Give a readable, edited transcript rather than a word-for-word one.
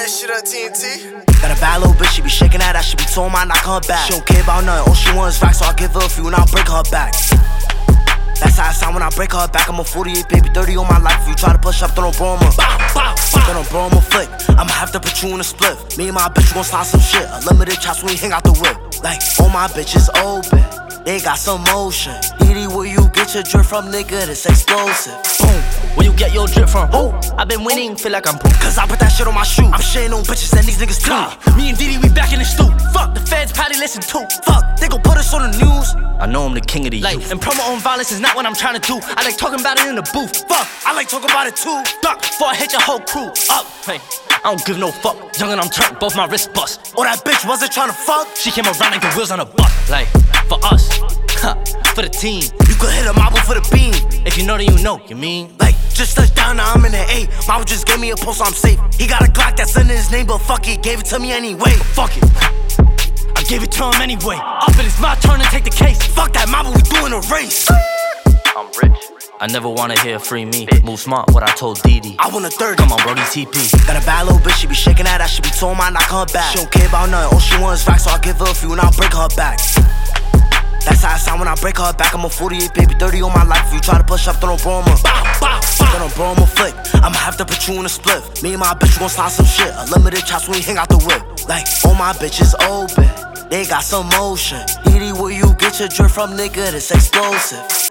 that shit on TNT. Got a bad little bitch, she be shaking that, she be told my knock her back. She don't care about nothing, all she wants is racks, so I give her a few and I'll break her back. That's how I sound when I break her back. I'm a 48, baby, 30 on my life. If you try to push up, then don't blow him up. Then don't blow him a flick. I'ma have to put you in a split. Me and my bitch gon' slide some shit. Unlimited chops when we hang out the whip. Like, all my bitches open, they got some motion. Edie, where you get your drip from, nigga? This explosive. Boom. Where you get your drip from? Who? I been winning, feel like I'm poop. Cause I put that shit on my shoe. I'm shitting on bitches and these niggas too. Me and Diddy, we back in the stoop. Fuck, the feds probably listen too. Fuck, they gon' put us on the news. I know I'm the king of the youth. And promoting violence is not what I'm trying to do. I like talking about it in the booth. Fuck, I like talking about it too. Duck, before I hit your whole crew up. Hey, I don't give no fuck. Young and I'm turned, both my wrists bust. Oh, that bitch wasn't trying to fuck. She came around like the wheels on a bus. Like, for us, for the team. You could hit a marble for the beam. If you know, then you know, you mean? Like, just touched down, now I'm in the A. Marble just gave me a post, so I'm safe. He got a Glock that's under his name, but fuck it, gave it to me anyway. Fuck it, I gave it to him anyway. Up and it's my turn to take the case. Fuck that marble, we doing a race. I'm rich. I never wanna hear free me. Move smart, what I told Didi. I want a 30. Come on, Brody TP. Got a bad little bitch, she be shaking that, she be told my knock her back. She don't care about nothing, all she wants is racks, so I give her a few and I'll break her back. That's how I sound when I break her back. I'm a 48, baby, 30 on my life. If you try to push up, then don't blow him up. Then don't blow him a flick. I'ma have to put you in a split. Me and my bitch gon' slide some shit. Unlimited chops when we hang out the whip. Like, all my bitches open, they got some motion. Edie, where you get your drip from, nigga? This explosive.